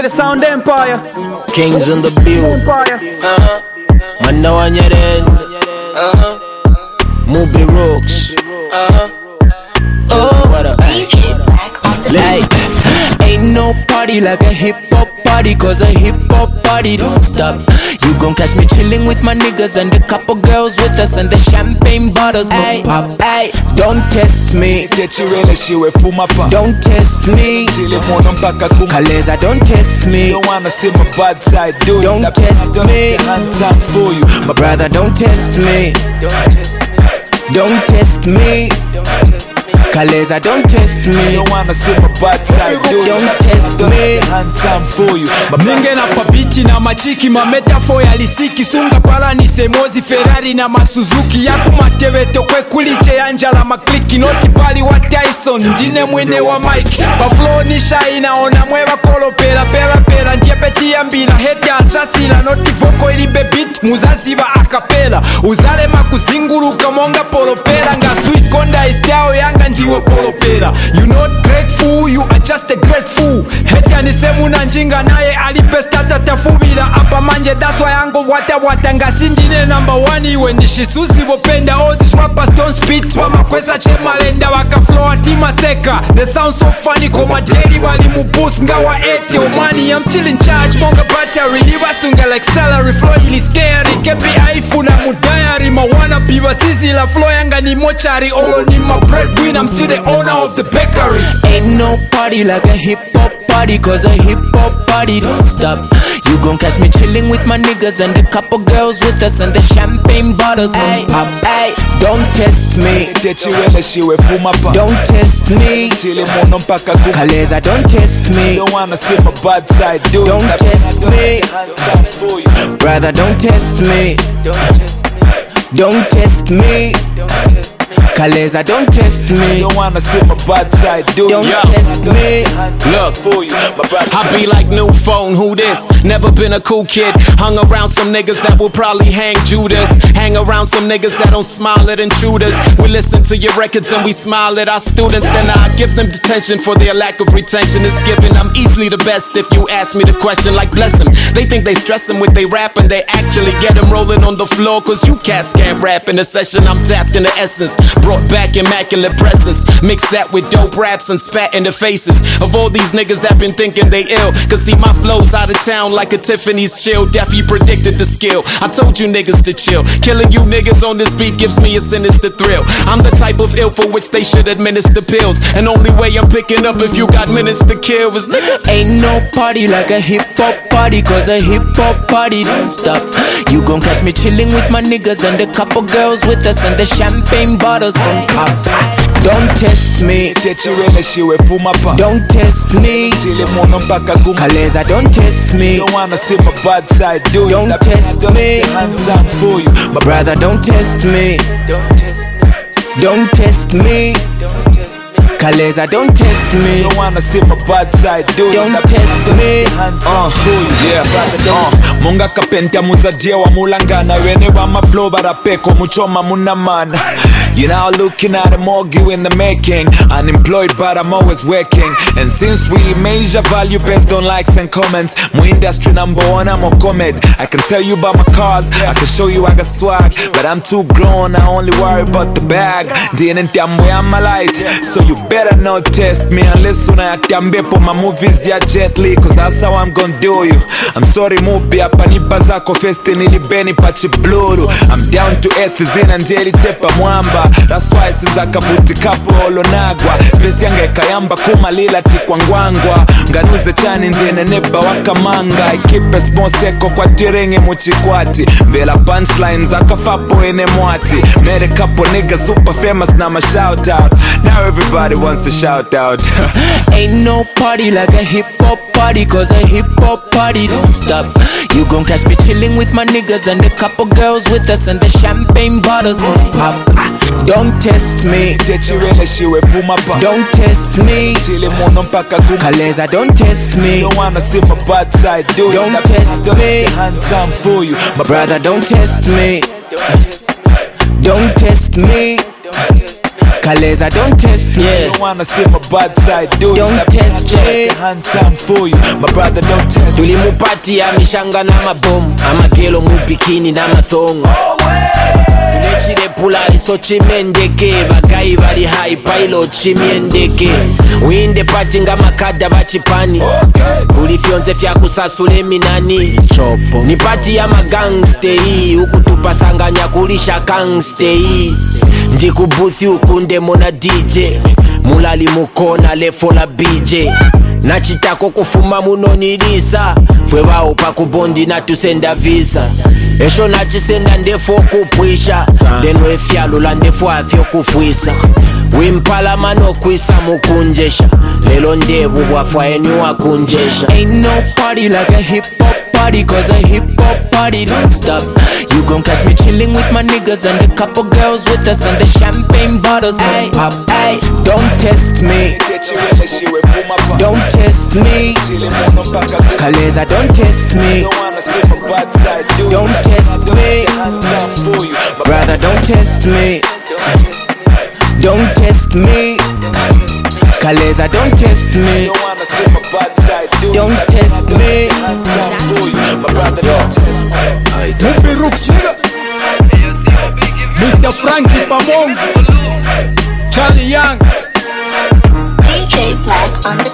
the Sound Empire. Kings on the build. Man now on your end. Movie Rocks. Oh, what up? Like, ain't no party like a hip-hop party, cause a hip-hop party don't stop. You gon' catch me chilling with my niggas and a couple girls with us, and the champagne bottles gon' pop. Ay, don't test me. Don't test me. Kaleza, don't test me. Don't wanna see my bad side, do it. Don't test me. Handsome for you, My brother, don't test me. Don't test me. Kaleza, don't test me. Don't wanna see my bad side, do it. Don't test me. Handsome for you. Ninge na papiti na machiki, mametafo ya lisiki. Sunga pala ni semozi, Ferrari na masuzuki. Yaku mateveto kwe kuliche anjala makliki. Noti pali wa Tyson, ndine mwene wa Mike. Baflow ni shaina, ona mweva kolo pera pera pera. Ndiye peti ya mbila, hete asasila. Noti voko ili bebit, muzazi wa akapela. Uzale makuzinguluka monga polo pera. Nga sweet konda istao yanga ndiwe polo pera. You not grateful, you are just a great fool. Hete ni semu na njinga naye alipestata tafubila. Apa manje daswa yango wata wata. Nga sinjine number one iwe nishisuzi wopenda. All these rappers don't spit. Wama kweza chemalenda waka flow atima seka. They sound so funny koma daily wali mubooth. Nga wa ete omani, I'm still in charge. Monga battery, libasunga like salary. Flow ili scary, kepi aifu na mudayari. Mawana piwa sisi la flow yanga ni mochari. Olo ni my breadwinner, I'm still the owner of the bakery. Ain't no party like a hip-hop party, cause a hip-hop party don't stop. You gon' catch me chilling with my niggas and a couple girls with us, and the champagne bottles gon' pop. Ay, don't test me. Don't test me. Kaleza, don't test me. Don't wanna see my bad side, do it. Don't test me. Handsome for you. Brother, don't test me. Don't test me. Kaleza, don't test me. Don't wanna see my bad side, do it. Don't test me. Look for you, my bad I be like new phone, who this? Never been a cool kid. Hung around some niggas that will probably hang Judas. Hang around some niggas that don't smile at intruders. We listen to your records and we smile at our students. Then I give them detention for their lack of retention. It's given, I'm easily the best if you ask me the question. Like bless them, they think they stressing with they rap and they actually get them rolling on the floor. Cause you cats can't rap in the session. I'm tapped in the essence, brought back immaculate presence. Mix that with dope raps and spat in the faces of all these niggas that been thinking they ill. Cause see my flow's out of town like a Tiffany's chill. Daffy predicted the skill, I told you niggas to chill. Killing you niggas on this beat gives me a sinister thrill. I'm the type of ill for which they should administer pills. And only way I'm picking up if you got minutes to kill is nigga. Ain't no party like a hip-hop party, cause a hip-hop party don't stop. You gon' catch me chilling with my niggas and a couple girls with us, and the champagne bottles gon' pop. Don't test me. Don't test me. Kaleza, don't test me. Don't wanna see my bad side, do it. Don't test me. Handsome for you, My brother, don't test me. Don't test me. Kaleza, don't test me. Don't wanna see my bad side, do it. Don't test me. Handsome for you, yeah. Munga kapenta muzadie wa mulangana. Wene wa maflow barapeko muchoma munamana. You now looking at a morgue in the making. Unemployed but I'm always working. And since we measure value based on likes and comments, my industry number one, I'm a comed. I can tell you about my cars, I can show you I got swag. But I'm too grown, I only worry about the bag. I'm my light, so you better not test me unless unayatambepo my movies ya Jet Li. Cause that's how I'm gonna do you. I'm sorry mubi hapa nipa zako festi nilibeni pachi bluru. I'm down to earth zina njeli tepa mwamba. That's why sinza kabuti kapo olonagwa. Vesi yange kayamba kumalila tikwa ngwangwa. Nganuze chani ndiene neba wakamanga. I keep a small seko kwa tirenge muchikwati. Vela punchlines akafapo ene mwati. Made a couple niggas super famous now my shout out. Now everybody wants to shout out. Ain't no party like a hip-hop party, cause a hip-hop party don't stop. You gon' catch me chilling with my niggas and a couple girls with us, and the champagne bottles gon' pop. Don't test me. Don't test me. Kaleza, don't test me. Don't wanna see my bad side, do it. Don't test me. Handsome for you, My brother, don't test me. Don't test me. Kaleza, don't test me. You don't wanna see my bad side, do Don't it. test me. Handsome for you, my brother, don't test me. Tulimupati ya mishanga na mabomu, amagelo mubikini na mathongo. Tunechirepula iso chimendeke, bagayi bali high pilot chimiendeke. Winde pati nga makada bachipani, ulifyonze fya kusasule minani. Chopo ni pati ya magangstei, ukutupasanganya kulisha gangstei. Ndikubuthi ukunde mona DJ, mulali mukona lefola BJ. Nachitako kufuma munonirisa, fwe wao pakubondi na tusenda visa. Esho nachisenda ndefo kupwisha, deno efyalula ndefo afyo kufwisa. Wimpala mano kwisa mukunjesha, lelo ndebu wafwa enu wakunjesha. Ain't no party like a hip hop party, cause a hip hop party don't stop. You gon' catch me chilling with my niggas and a couple girls with us and the champagne bottles gon' pop. Ay, don't test me, don't test me. Kaleza, don't test me, don't test me. Brother, don't test me, don't test me. Kaleza, don't test me, don't test me. Movie Rooks, nigga. Mr. Frankie Pamongo, Charlie Young. DJ Black on the